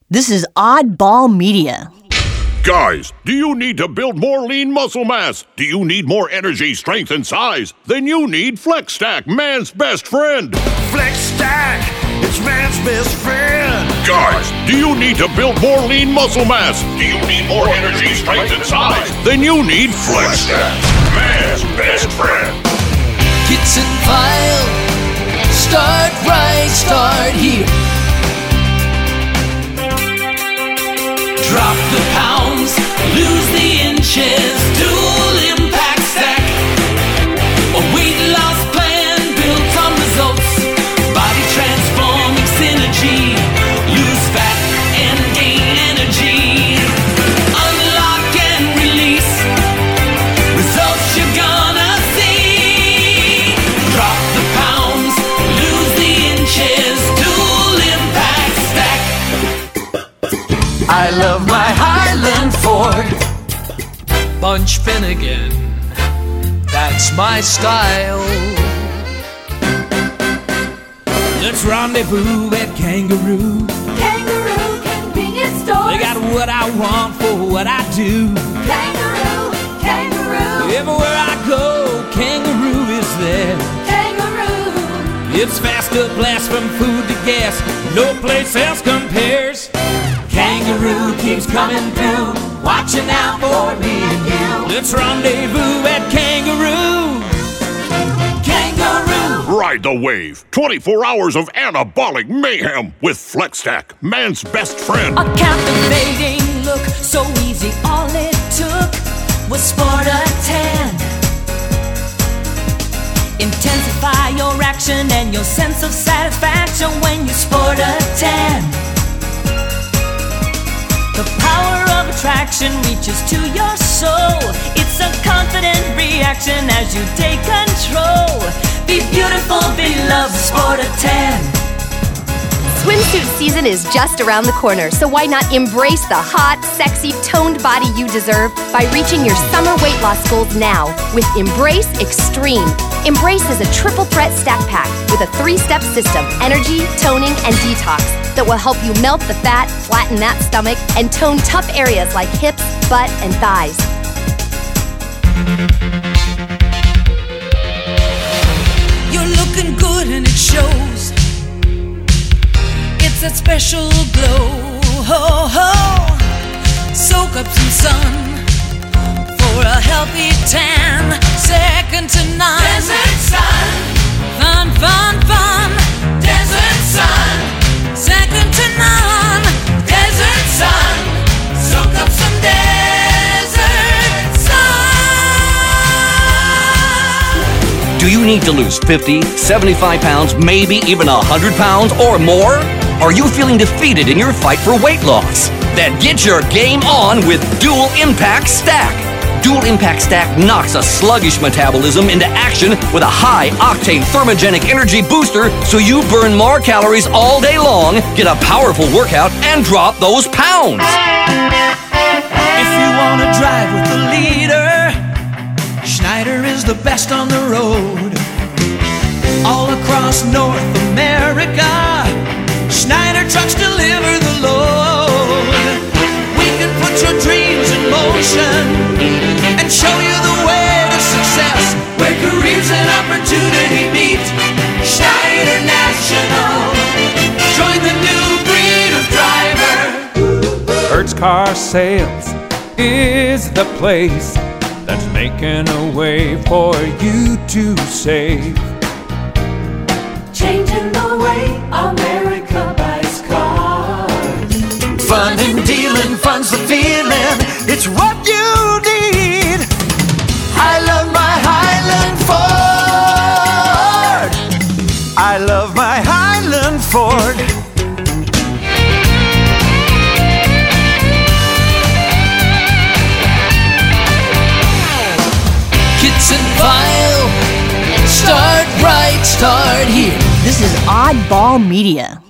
This is Oddball Media. Guys, do you need to build more lean muscle mass? Do you need more energy, strength, and size? Then you need FlexStack, man's best friend. FlexStack, it's man's best friend. Guys, do you need to build more lean muscle mass? Do you need more energy, strength, and size? Then you need FlexStack, man's best friend. Kits and file, start right, start here. Drop the pounds, lose the inches, dual impact stack. A weight loss plan built on results. Body transforming synergy. Lose fat and gain energy. Unlock and release. Results you're gonna see. Drop the pounds, lose the inches, dual impact stack. I love my Highland Ford. Bunch Finnegan, that's my style. Let's rendezvous at Kangaroo. Kangaroo convenience stores. They got what I want for what I do. Kangaroo, Kangaroo. Everywhere I go, Kangaroo is there. Kangaroo. It's faster blast from food to gas. No place else compares. Kangaroo keeps coming through, watching out for me and you. Let's rendezvous at Kangaroo. Kangaroo. Ride the wave. 24 hours of anabolic mayhem with FlexStack, man's best friend. A captivating look, so easy, all it took was Sport a 10. Intensify your action and your sense of satisfaction when you Sport a 10. The power of attraction reaches to your soul. It's a confident reaction as you take control. Be beautiful, be loved, Sport a 10. Swimsuit season is just around the corner, so why not embrace the hot, sexy, toned body you deserve by reaching your summer weight loss goals now with Embrace Extreme. Embrace is a triple threat stack pack with a 3-step system, energy, toning, and detox, that will help you melt the fat, flatten that stomach, and tone tough areas like hips, butt, and thighs. You're looking good and it shows. It's that special glow. Soak up some sun for a healthy tan. Second to none. Desert sun. Fun, fun, fun. Desert sun. Second to none. Desert sun. Soak up some desert sun. Do you need to lose 50, 75 pounds, maybe even 100 pounds or more? Are you feeling defeated in your fight for weight loss? Then get your game on with Dual Impact Stack. Dual Impact Stack knocks a sluggish metabolism into action with a high-octane thermogenic energy booster so you burn more calories all day long, get a powerful workout, and drop those pounds. If you want to drive with the leader, Schneider is the best on the road. All across North America, Schneider trucks deliver the load. We can put your dreams in motion and show you the way to success, where careers and opportunity meet. Schneider National, join the new breed of driver. Hertz Car Sales is the place that's making a way for you to save. Changing the way America buys cars. Fun and dealing, fun's the feeling. It's what you need. I love my Highland Ford. I love my Highland Ford. Kits and file, start right, start here. This is Oddball Media.